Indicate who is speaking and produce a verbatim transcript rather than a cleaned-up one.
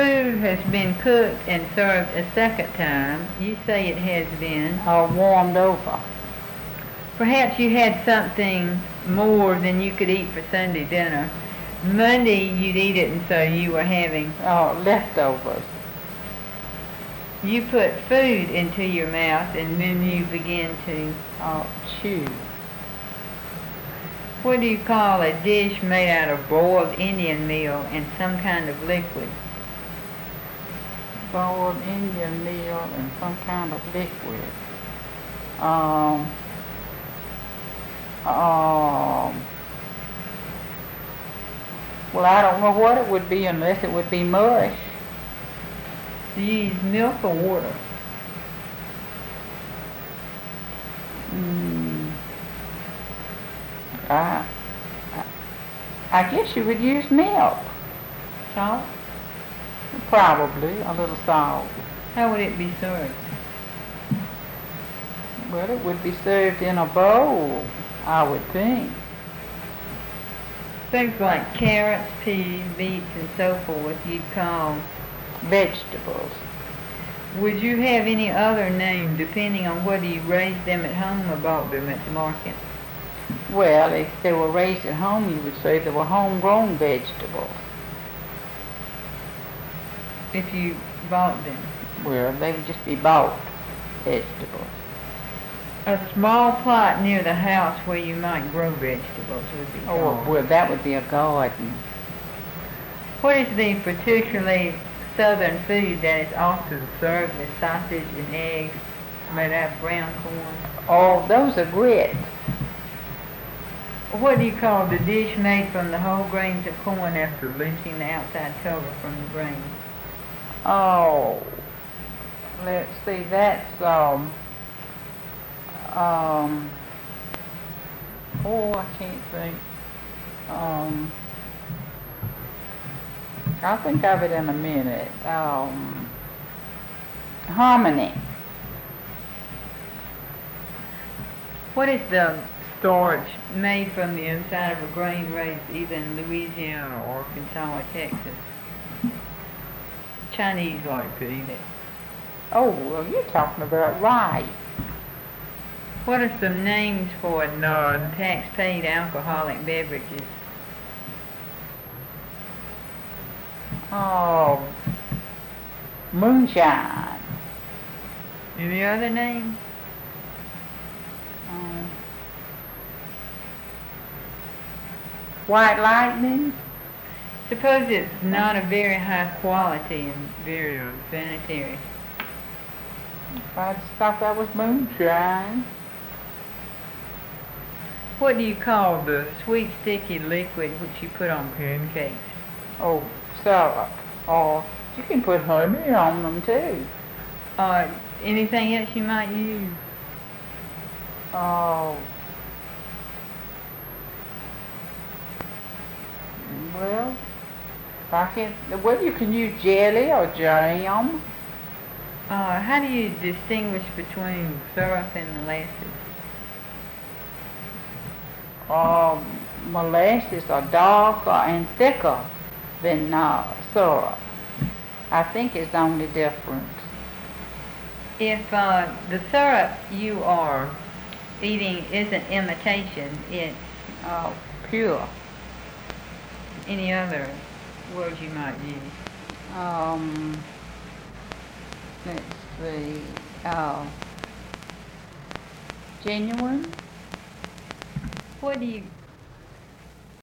Speaker 1: food has been cooked and served a second time, you say it has been.
Speaker 2: Or warmed over.
Speaker 1: Perhaps you had something more than you could eat for Sunday dinner. Monday you'd eat it, and so you were having.
Speaker 2: Oh, leftovers.
Speaker 1: You put food into your mouth and then you begin to.
Speaker 2: Oh, chew.
Speaker 1: What do you call a dish made out of boiled Indian meal and some kind of liquid?
Speaker 2: Boiled Indian meal and some kind of liquid. Um. Um. Well, I don't know what it would be unless it would be mush.
Speaker 1: Do you use milk or water?
Speaker 2: Mm. I, I, I guess you would use milk.
Speaker 1: Salt?
Speaker 2: Probably a little salt.
Speaker 1: How would it be served?
Speaker 2: Well, it would be served in a bowl, I would think.
Speaker 1: Things like carrots, peas, beets, and so forth you'd call
Speaker 2: vegetables.
Speaker 1: Would you have any other name depending on whether you raised them at home or bought them at the market?
Speaker 2: Well, if they were raised at home, you would say they were homegrown vegetables.
Speaker 1: If you bought them?
Speaker 2: Well, they would just be bought vegetables.
Speaker 1: A small plot near the house where you might grow vegetables would be called.
Speaker 2: Oh, well, that would be a garden.
Speaker 1: What is the particularly southern food that is often served with sausage and eggs made out of ground corn?
Speaker 2: Oh, those are grits.
Speaker 1: What do you call the dish made from the whole grains of corn after lynching the outside cover from the grain?
Speaker 2: Oh, let's see, that's, um, um, oh, I can't think. Um, I'll think of it in a minute. Um, hominy.
Speaker 1: What is the starch made from the inside of a grain raised either in Louisiana or Arkansas or Texas? Chinese like to eat it.
Speaker 2: Oh, well, you're talking about rice.
Speaker 1: What are some names for non-tax-paid alcoholic beverages?
Speaker 2: Oh, moonshine.
Speaker 1: Any other names?
Speaker 2: Um, white lightning.
Speaker 1: Suppose it's not a very high quality and very sanitary.
Speaker 2: I just thought that was moonshine.
Speaker 1: What do you call the sweet sticky liquid which you put on pancakes?
Speaker 2: Oh, syrup. Or you can put honey on them too.
Speaker 1: Uh, anything else you might use?
Speaker 2: Oh, well, I can. Well, you can use jelly or jam.
Speaker 1: Uh, how do you distinguish between syrup and molasses?
Speaker 2: Um, molasses are darker and thicker than uh, syrup. I think it's the only difference.
Speaker 1: If uh, the syrup you are eating isn't imitation, it's
Speaker 2: uh, pure.
Speaker 1: Any other words you might use?
Speaker 2: Um, let's see. Uh, genuine.
Speaker 1: What do you